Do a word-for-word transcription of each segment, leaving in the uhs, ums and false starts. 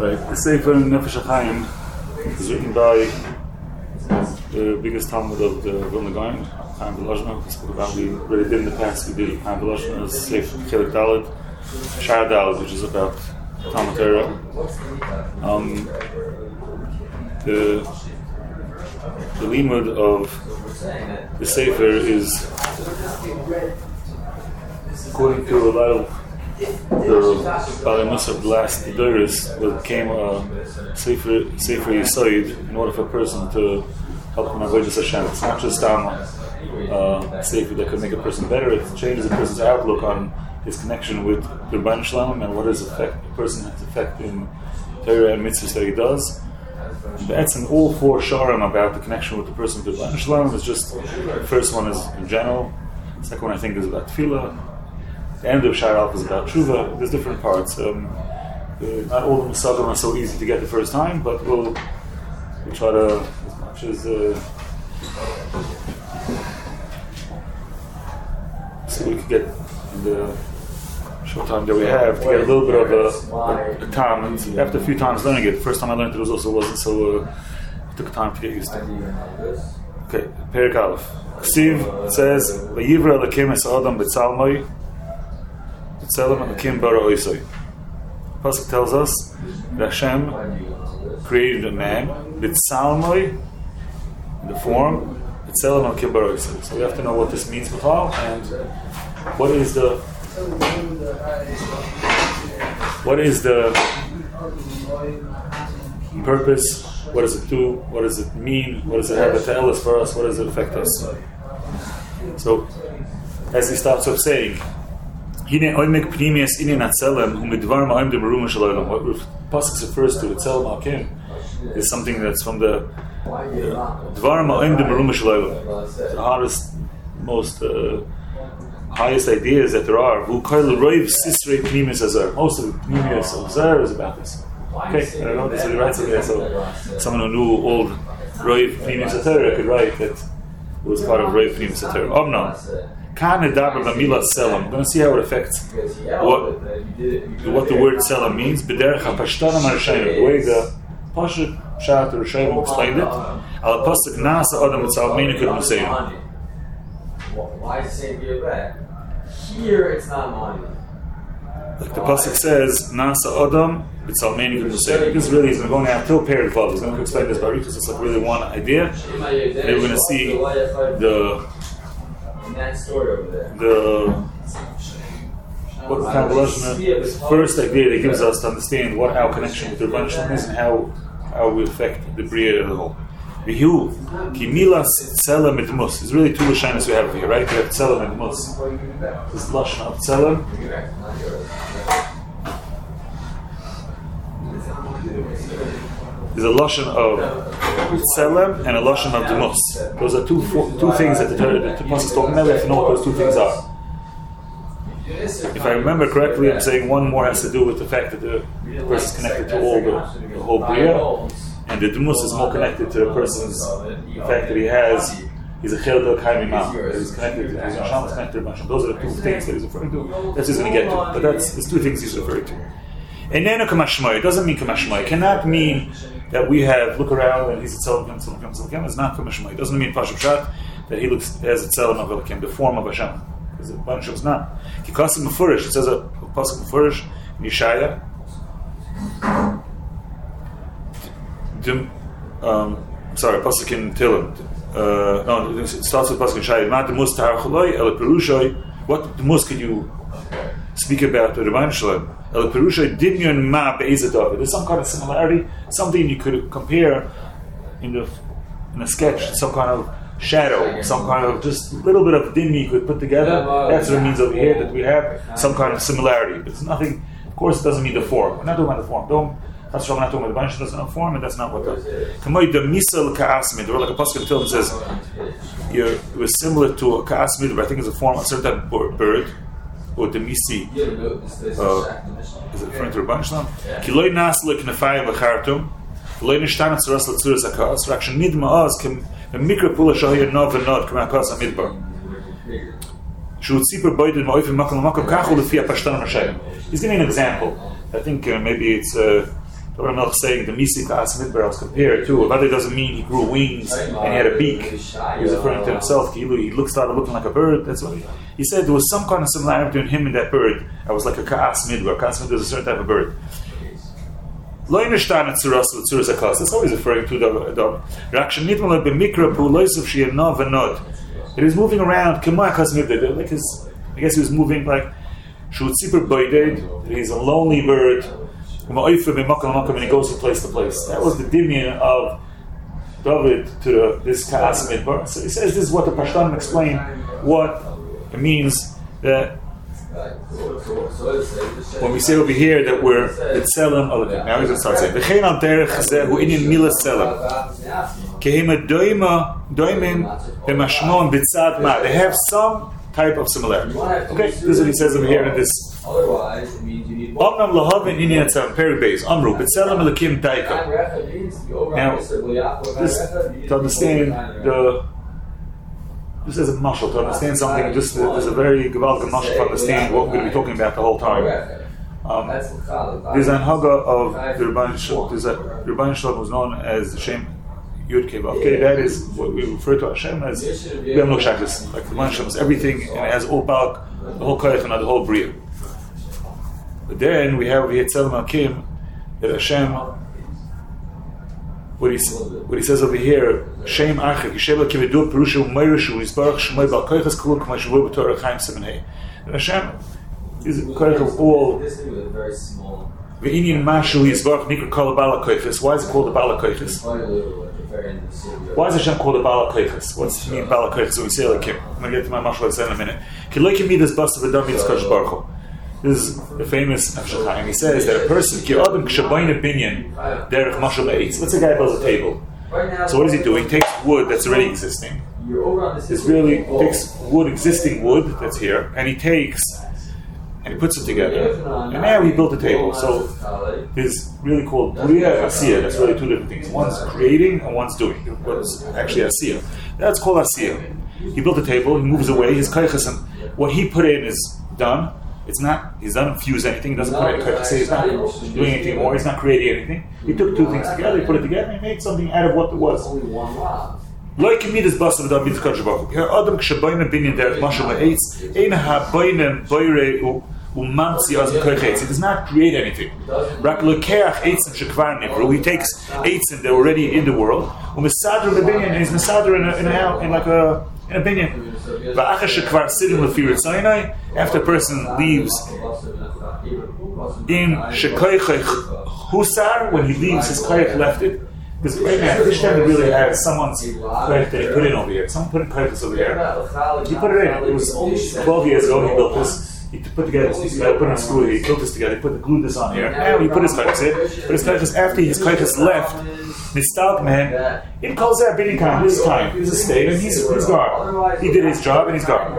Right, the Sefer Nefesh HaChaim is written by the biggest Talmud of the Vilna Gaon, Chaim Volozhiner. We spoke about, we already did in the past, we did Chaim Volozhiner's Sefer Chelik Daled, Shar Daled, which is about Talmud Torah. Um, the the limud of the Sefer is, according to a lot of the Balamus of the last Doris, that became a Sefer Sefer Yisoid in order for a person to help him avoid Hashem. It's not just um, uh, Sefer that could make a person better, it changes a person's outlook on his connection with the Rebbeinu Shalom and what is effect, a person has effect in Torah and mitzvahs that he does. That's in all four sharim about the connection with the person with the Rebbeinu Shalom. It's just, the first one is in general, the second one I think is about tefillah. The end of Shar Alf is about Tshuva. There's different parts. Um, uh, not all the Musagim are so easy to get the first time, but we'll, we'll try to, as much as uh, so we can get in the short time that we have to get a little bit of a, a, a time. And after a few times learning it, the first time I learned it was also wasn't so. Uh, it took time to get used to. Okay, Perek Aleph. Ksiv says, "Vayivra Elokim es Adam b'tzalmoi." Pasuk tells us that Hashem created a man with salmoi, in the form, so we have to know what this means and what is the what is the purpose, what does it do, what does it mean, what does it have to tell us for us, what does it affect us. So as he starts off saying, what Pasuk refers to, Tzelem Hakim, is something that's from the Dvar Ma'im de Meruma Shalaylam, the hardest, most uh, highest ideas that there are. Most of the Pnimius of Zar is about this. Okay, I don't know, this is right there, so someone who knew old Roiv Pnimius of Torah could write that it was part of Roiv Pnimius of Torah. Omna. We're going to see how it affects what, what the word selam means. The way the Pasuk Shat or Rishonim explained it. Al Pasuk Nasa Adam Mitzal Meinikud Museim. Why is it saying that? Here it's not mine. Like the Pasuk says, Nasa Adam Mitzal Meinikud Museim. This really is going to have till Perek Vav. He's going to explain this by Ritus. It's like really one idea. And then we're going to see the that story over there. The what Chaim Volozhiner first idea that gives us to understand what our connection with the Rebbeinu Shalom is and how how we affect the Bria as a whole. Vihu kimilas tzelem et mus. There's really two lashonos we have here, right? We have tzelem and mus. This lashon of tzelem. There's a lashon of tzelem and a lashon of demus. Those are two two things that the Torah is talking about. We have to know what those two things are. If I remember correctly, I'm saying one more has to do with the fact that the person is connected to all the, the whole Bria, and the demus is more connected to the person's the fact that he has he's a chel del kaim imam. He's connected to his Hashem, is connected to Hashem. Those are the two things that he's referring to. That's he's going to get to. But that's there's two things he's referring to. And then kamashmoy. It doesn't mean kamashmoy. It cannot mean that we have look around and he's a tzelem, tzelem, tzelem. It's not kamashmoy. It doesn't mean Pasuk Shat that he looks as a tzelem of Elokim, the form of Hashem. Because the bunch of is not. Kikasim Mefurish. It says a Pasuk Mefurish in Yeshaya. Um, sorry, Pasuk in Tehillim. Uh, no, it starts with Pasuk in Yeshaya. Not the mus tahar choloi el perushay. What the mus can you speak about the Rebbeinu Shalom? El perushay dimyon ma be'ezadav. There's some kind of similarity, something you could compare in the in a sketch, some kind of shadow, some kind of just a little bit of dim you could put together. That's what it means over here, that we have some kind of similarity. But it's nothing, of course, it doesn't mean the form. We're not talking about the form. Don't, that's why we're not talking about the bunch, doesn't have form, and that's not what the Kamoi the misal ka'asmid, or like a pasuk in Tehillim says, you're, it was similar to a ka'asmid, but I think it's a form of a certain type of bird, or the misi. Uh, is it referring to a bunch now? Kiloi nasle knefayim v'chartum, kiloi nishtanat tzuras l'tzuras hakas, v'akshen nid ma'az kem mikra pula shahir nov v'nod kem hakas hamidbar. He's giving an example. I think uh, maybe it's uh, Rabbi Melch saying the Misi Ka'as Midbar was compared to, but that doesn't mean he grew wings and he had a beak. He was referring to himself. He, he looked, started looking like a bird. That's what he, he said. There was some kind of similarity between him and that bird. That was like a Ka'as Midbar. Ka'as Midbar is a certain type of bird. It's always referring to the the it is moving around. Like his, I guess he was moving like he's a lonely bird. And he goes from place to place. That was the dimion of David to the, this Ka'as Midbar. So he says this is what the Pashtanim explain what it means that when we say over here that we're Tzelem Elokim. Now he's going to start saying V'chein al derech zeh hu inyan milas Tzelem Kehema doima doimim b'mashmon b'tzad ma. They have some type of similarity. Okay, this is what he says over here in this. Otherwise, it means you need more. Omnam lahavin inyan tzem peri beis amru b'tzelem Elokim daika. Now, this, to understand the This is a mashal, to understand something, just there's a very gewaltige mashal to understand what we're going to be talking about the whole time. Um, there's an haga of the Rebbeinu Shalom, there's a Rebbeinu Shalom was known as Hashem Yud Kei Vav. Okay, that is what we refer to Hashem as B'yam Lo Shakis. Like the Rebbeinu Shalom is everything and it has all balak, the whole koyach and the whole bria. But then we have over here Tzelem Elokim that Hashem, What he, what he says over here, Shem Achik, Yisheva Kividu Perusha Umayrishu, Yisbarach Shmoy Bal Koichas Kuluk Mashavu B'Torah Chaim Semenei. And Hashem is a koich of all. V'inyin Mashu Yisbarach Nikr Kol Bala Koichas. Why is it called the Bala Koichas? Why is Hashem called the Bala Koichas? What's the mean Bala Koichas? So we say like him. I'm going to get to my mashal in a minute. Kiloikim Midas Basta V'Dam Midas Kosh Baruch Hu. This is the famous Nefesh HaChaim. He says that a person, ki adam kshabayna binyan derech mashal be'etz. Let's say a guy builds a table. So what does he do? He takes wood that's already existing. It's really he takes wood, existing wood that's here, and he takes and he puts it together. And now he built a table. So it's really called bria and asiyah. That's really two different things. One's creating and one's doing. What's actually asiyah? That's called asiyah. He built a table. He moves away. His kaichas and what he put in is done. It's not, he doesn't infuse anything, he doesn't put any koichas, he's not doing anything more, he's not creating anything. He took two things together, he put it together, and he made something out of what it was. Like Midas Basar V'Dam Midas Kodesh Baruch Hu. Adam Kshabayna Binyan Derech Mashal Be'etz Ein HaBayna Boire U'Mamtzi Az B'Koich. He does not create anything. Rak Lekeach Eitzim Shekvar Nivru. He takes Eitzim that are already in the world. U'Mesadr B'Binyan, and he's Mesadr in a, in a, in like a, in a binyan. After a person leaves in Shekoich Husar, when he leaves his koich left it, because right now this time it really had someone's koich that he put in over here. Someone put in koichs over here. He put it in. It was twelve years ago he built this. He put together this piece together, put it on screw, he built this together, he put the glued this on here. Now he put his koichs in. But his koichs after his koichs left, Nistalk man, it calls that bidding time, his time, his estate, and he's, he's gone. He did his job and he's gone.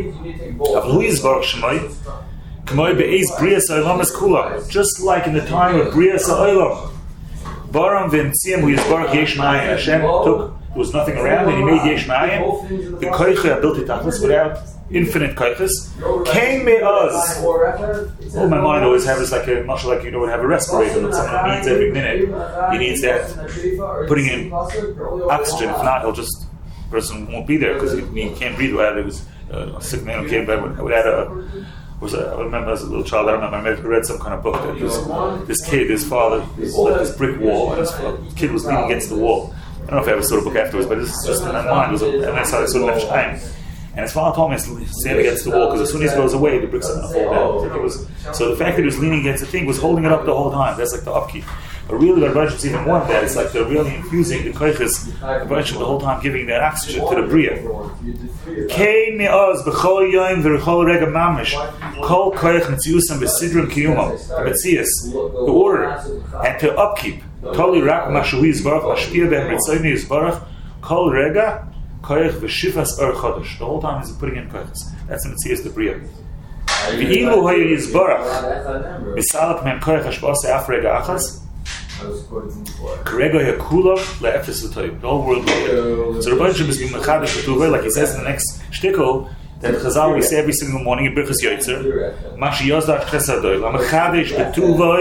Just like in the time of Bria Sa'olam, Baram V'Mtziam, who is Baruch Yesh Ma'ayin, Hashem took, there was nothing around, and he made Yesh Ma'ayin. The Koicha built it tachlis without infinite koichas. Came me us. Oh, my mind always have is like a much like you know would have a respirator that someone needs every minute. He needs that putting in oxygen. If not, he'll just the person won't be there because he, he can't breathe. Without it was uh, a sick man who came back without a. Was a, I remember as a little child. I don't remember. I read some kind of book that was this kid, his father, left this brick wall, and his, his kid was leaning against the wall. I don't know if I ever saw the book afterwards, but this is just in my mind. It was a, and that's how I saw Nefesh HaChaim. And his father told me to stand against the wall because as soon as he goes away, the bricks are going to fall down. Like it was, so the fact that he was leaning against the thing was holding it up the whole time. That's like the upkeep. But really, the Rebbeinu is even more than that. It's like they're really infusing the koiches, the Rebbeinu the whole time, giving that oxygen to the bria. Kein me'oz b'chol yoyim v'rechol rega mamish kol koich mitziusam b'sidrim kiyumam b'tzias the order and to upkeep toli rak mashui yizbarach mashpia ben ritzoyni yizbarach kol rega. Koich v'shifas or chodesh. The whole time he's putting in koiches. That's the mitzias the bria. V'ilu hoya yizbarach misalak men koich hashbasa af rega achas Karego Yakula le'efes v'toyim. The whole world. So Rebbeinu Shem is being mechadish v'tuvah, like he says in the next shtickle, that Chazal we say every single morning in Birchas Yotzer, Mashi Yozdach Chesadoy, La mechadish v'tuvah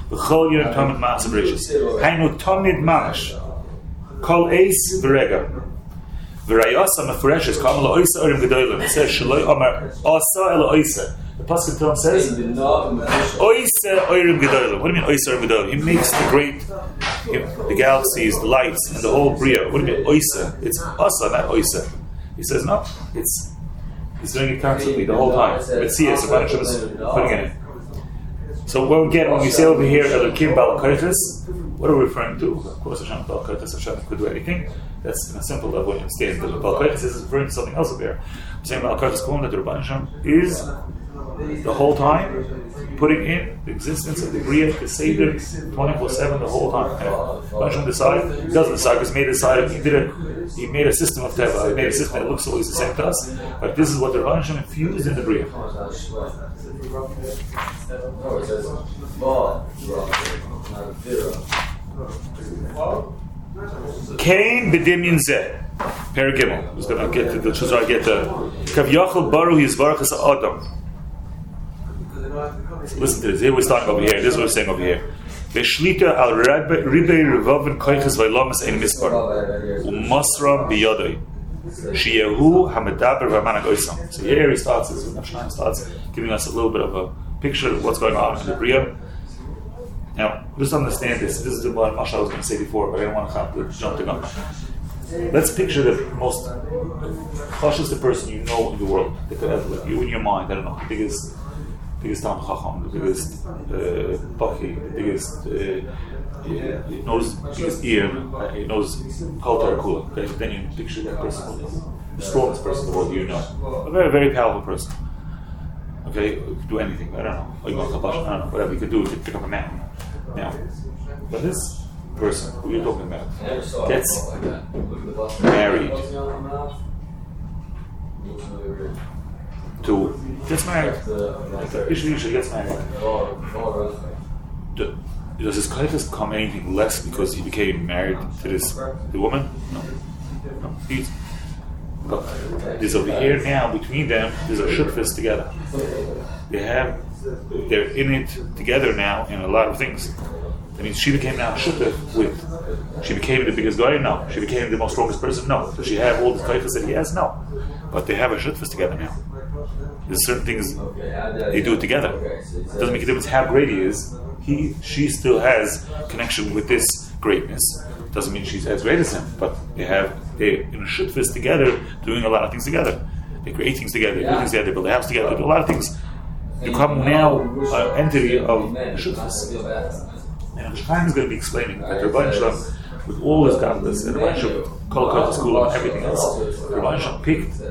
B'chol yom tamid ma'asav rishis. Hainu tamid mamash. Kol eis v'rega. V'rayasa mefureshes kamal oisa orim gedolim. It says shaloi omar asa ela oisa. The Pasuk Tehillim says oisa orim gedolim. What do you mean oisa orim gedolim? He makes the great, you know, the galaxies, the lights, and the whole bria. What do you mean oisa? It's asa, not oisa. He says no. It's he's doing it constantly the whole time. Let's see it. So Rabbi Hashem is putting it in. So when we get when we say over here Elokim Bal Koiches, what are we referring to? Of course, Hashem Bal Koiches, Hashem could do anything. That's in a simple level. You understand that Bal Koiches is referring to something else over here. I'm saying Bal Koiches Kulam that the Rabbi Hashem is the whole time putting in the existence of the Bria, the Seder, twenty-four seven, the whole time. Rabbi Hashem decided, he doesn't decide, because he made a decide, he did a, he made a system of Teva, he made a system that looks always the same to us, but this is what the Rabbi Hashem infused in the Bria. Kain b'dimyin zeh. Perigimel. Who's going to get to the Shazar get the Kav Yachol Baru Yizbarach as Adam. Listen to this. Here we're starting over here. This is what we're saying over here. Veshlita al ribei revaven koiches v'lomas ein mispar u'masra biyadoi sheyehu hamedaber v'manag oisam. So here he starts. This Nafshnaim starts giving us a little bit of a picture of what's going on in the Bria. Now, just understand this. This is the one Masha I was going to say before, but I don't want to jump the gun. Let's picture the most cautious the person you know in the world. That could have, like, you in your mind, I don't know, the biggest biggest Tam Chacham, the biggest uh, Baki, the biggest uh, yeah, he knows the biggest ear, uh, he knows Kol Torah Kula. Okay? Then you picture that person, the strongest person in the world you know. A very, very powerful person. Okay, you could do anything, I don't know. Or you want to I don't know, whatever you could do, you could pick up a mountain. Now, but this person who you're talking about gets married to gets married. Usually, usually gets married. Do, does his koiches come anything less because he became married to this the woman? No, no. He's, but there's over here now between them. There's a shutfus together. They have. They're in it together now in a lot of things. That means she became now shutef with. She became the biggest guy? No. She became the most strongest person? No. Does she have all the koiches that he has? No. But they have a shutfus together now. There's certain things they do it together. It doesn't make a difference how great he is. He, she still has connection with this greatness. Doesn't mean she's as great as him, but they have they're in a shutfus together, doing a lot of things together. They create things together, they do things together, they build a house together, they do a lot of things. Become now an entity of shutfus. And Chaim is going to be explaining that Rabbi Shalom, with all his godless and Rabbi Shalom, Kol Koiches Kula and everything else, Rabbi Shalom picked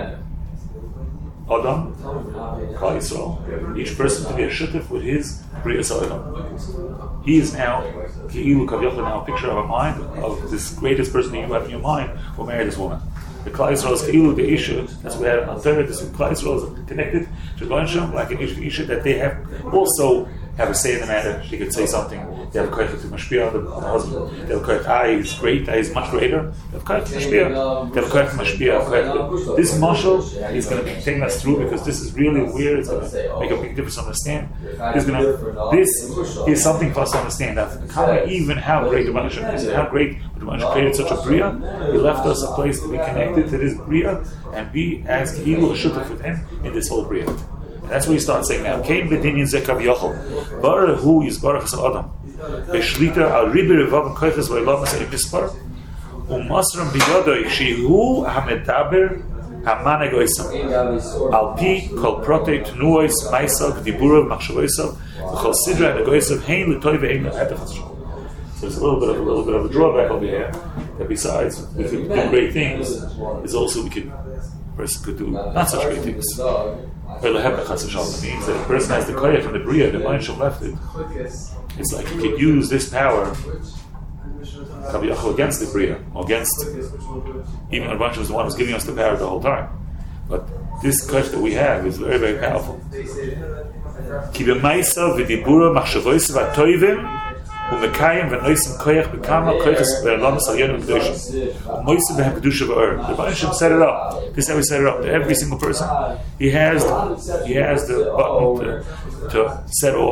Adam, Klal Yisrael, each person to be a shutef with his Bria Adam. He is now, Ki'ilu Kavyocha, now a picture of a mind of this greatest person that you have in your mind who married this woman. The Klal Yisrael is Ki'ilu the Isha, that's what we have on third, this Klal Yisrael is connected to Rabbi Shalom, like an Isha, that they have also have a say in the matter. She could say something. They have a koich to mashpia on the, on the husband. They have a koich, ah, he's great, ah, he's much greater. They have a koich to mashpia. They have a koich to mashpia. This mashal is going to be taking us through because this is really weird. It's going to make a big difference to understand. This is, going to, this is something for us to understand. That how, even how great the Hashem is, and how great the Hashem created such a bria. He left us a place to be connected to this bria and be as Ki'ilu a shutef with him in this whole bria. That's what he starts saying now. Kain b'dinyin zeh kav yochel. Bara hu yizbarach es adam. Beshlita al ribi revav koiches v'elamas ein mispar. Umasram biyadoi shehu hamedaber hamaneg oisam. Al pi kol protei tnuois maisav diburav machshavoisav v'chol sidra and egoisav hein l'toi ve'ein l'hetachas. So there's a little bit of a little bit of a drawback over here. That besides we could do great things, is also we could a person could do not such great things. It means that a person has the koyach and the bria, the mind shall left it. It's like you can use this power against the bria, against even a bunch of the one who's giving us the power the whole time. But this koyach that we have is very, very powerful. Ki b'maisa v'dibura machshavoyis v'atoivim u'mekayim v'noisim koyach b'kama koyches v'elamas al yonim v'kedoshim u'moisim v'hem kedusha v'or. The Baruch Hashem set it up. This is how we set it up. Every single person, he has the, he has the button to, to set off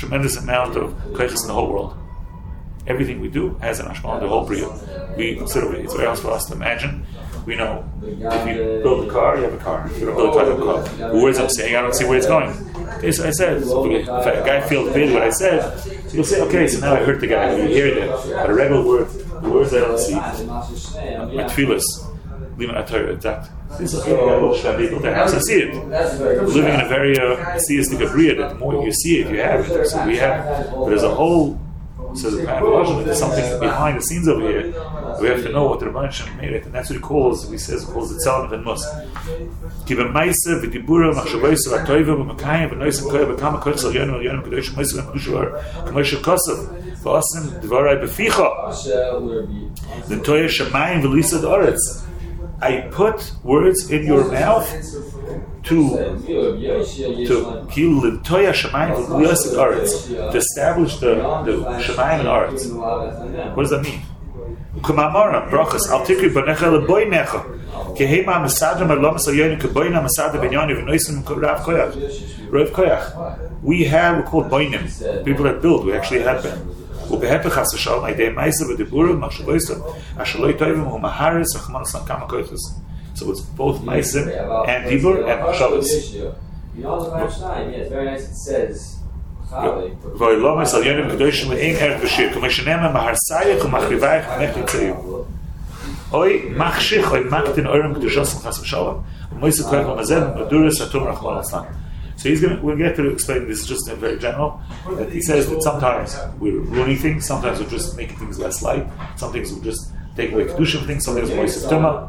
tremendous amount of koiches in the whole world. Everything we do has an ashmal, the whole bria. We sort of, it's very hard for us to imagine. We know if you build a car, you have a car. If you don't build a car, you have a car. The words I'm saying, I don't see where it's going. Okay, so I said, so if a guy feels big what I said, so you'll say, okay, so now I heard the guy. You hear that. But a regular word, the words I don't see. My tefillas, leaving a Torah intact. This is okay, people that have to see it. We're living in a very uh, theistic bria that the more you see it, you have it. So we have, but there's a whole. So the there's something behind the scenes over here. We have to know what the Rebbeinu Shalom made it, and that's what he calls. He says, he calls it Tzelem and Mus. Ki b'maisa v'dibura machshavos v'atoiva v'makayim v'noisim koya v'kama koyach sal yonim yonim kadoshim moisim v'mkushuvar k'moshe kosav v'asim dvarai b'ficha v'toya shamayim v'lisa d'oretz. I put words in your mouth to to kill the toya shemayim v'liyasik aretz, to establish the the shemayim and aretz. What does that mean? Kumamara brachas al tikri b'necha leboinecha kehema mesadra merlomas alyonim keboina mesadra benyoni v'noisim rav koyach rav koyach. We have we're called boinim, people that build. We actually have them. ובהפך חס ושלום, הידי מייסה ודיבורים, מחשבויסם, אשר לא יטויבים הוא מהרס, רחמן הסלם כמה כויכס. So it's both meisim and dibur and machshavos. You know, the verse nine, yeah, it's very nice. It says, ואילומס על יונים קדושים ואין ערך בשיר, כמו שנאמר, מהרסייך ומחריבייך ומך יצאיו. אוי מחשיך, אוי מקטין אורם קדושוסם חס ושלום, ומויסה כוח ומזל, ומדורס התום רחמן הסלם. So he's going to, we'll get to explain this just in very general. That he says that sometimes we're ruining things, sometimes we're just making things less light, some things we're just taking away kedusha from things, some things we're moist of tumah.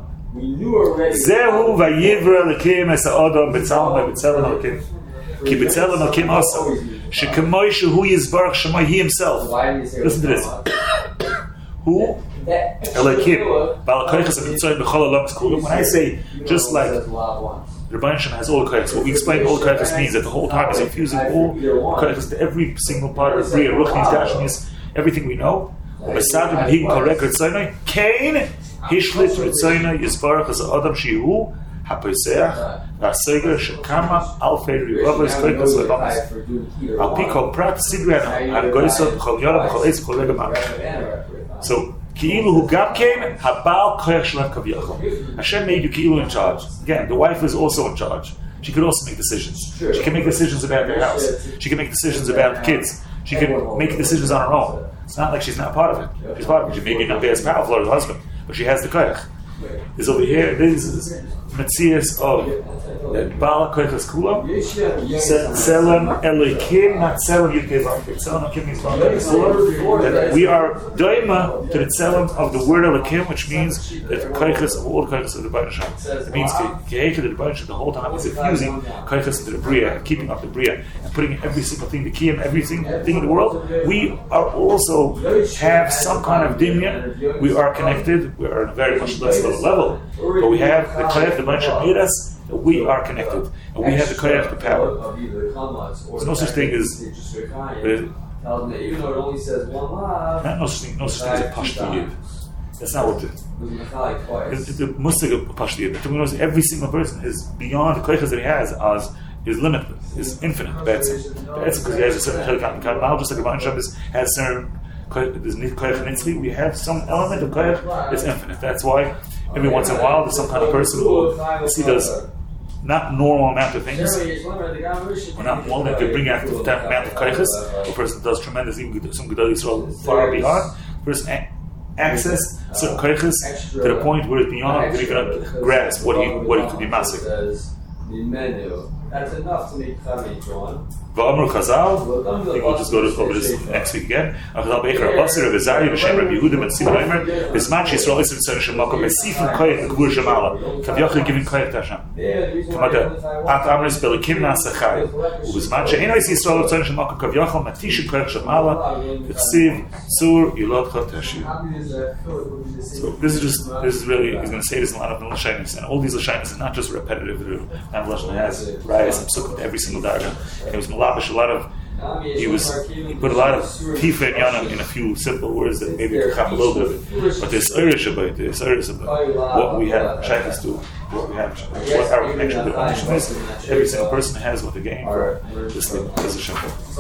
Zehu vayivra lekim es ha'odom b'tzelem b'tzelem alekim. Ki b'tzelem alekim also. Shekamoi shehu yizbarach shemai, he himself. Listen to this. Who? Alekim. Balakoiches ha'mitzoyim b'chol ha'lam k'kulum. When I say just like the Rebbeinu Shalom has all the koyachs. What we explain all the koyachs means that the whole time is infusing all the koyachs to every single part of the bria, ruchnis, dashnis, everything we know. U'mesadim and higim kol record tzonai. Kain hishlit ritzonai yisbarach as adam shihu haposeach v'aseger shekama alfei ribavos koyachs levamas. Al pi kol prat sidri ha'goysot b'chol yonah b'chol eitz b'chol rega mamash. So Ki'ilu hu gam came, habal koyach shalem kaviyachol. Hashem made you Ki'ilu in charge. Again, the wife is also in charge. She could also make decisions. She can make decisions about their house. She can make decisions about the kids. She can make decisions on her own. It's not like she's not part of it. She's part of it. She may not be as powerful as her husband, but she has the koyach. This over here, this is Metzias of Bala Koyachas Kulam. Tzelem Elokim, not Tzelem Yudkei Vavkei. Tzelem Elokim means that we are doima to the Tzelem of the word Elokim, which means that the Koyachas of all the Koyachas of the Rebbeinu Shalom. It means Keheika, the Rebbeinu Shalom, the whole time is infusing Koyachas into the Bria, and keeping up the Bria, and putting every single thing, the Kiyam, every single thing in the world. We are also have some kind of dimyan. We are connected. We are on a very much less low level, but we have the Koyach, the bunch of made us, that we are connected, and we have the koyach, the power. There's no such thing as uh, not no such thing, no such thing as a pashti yid. That's not what it is. The musig of pashti yid. Every single person is beyond the koyachas that he has as is limitless, is infinite. That's because he has a certain chelik kadmal, just like a bunch of us has certain there's koyach nitzli. We have some element of koyach that's infinite. That's why every once in a while there's some kind of person who see does not normal amount of things, or not one that could bring out the amount of koyachas. A person does tremendous, even some Gedolei Yisrael far beyond. A person a- access certain koyachas to the point where it's beyond that he can grasp what he what he could be massive. That's enough to make Chami, John. V'amru Chazal, I think we'll just go to over this next week again. Chazal Beicher Abasir V'Zari V'Shem Rabbi Yehuda and Simon Omer V'Zman Yisrael Yisrael Yisrael Yisrael Makom V'Sifim Koyach V'Kbur Shemala Kavyochel giving Koyach to Hashem. Kamada At Amris Belikim Nasachai V'Zman She'eno Yisrael Yisrael Yisrael Makom Kavyochel Matishim Koyach Shemala V'Chsiv Sur Yilot Chot Hashem. So this is just, this is really, he's going to say this in a lot of Lashanis, and all these Lashanis are not just repetitive. Rav Lashon has Rayas and Sukkot every single darga, and it was Malabish a lot of. He was he put a lot of tifa and yanam in a few simple words that maybe could have a little bit of it. But there's irish about it, there's irish about what we have shaykhs to, what we have, what our connection to the connection is. Every single person has what they gain for this thing as a shaykhah.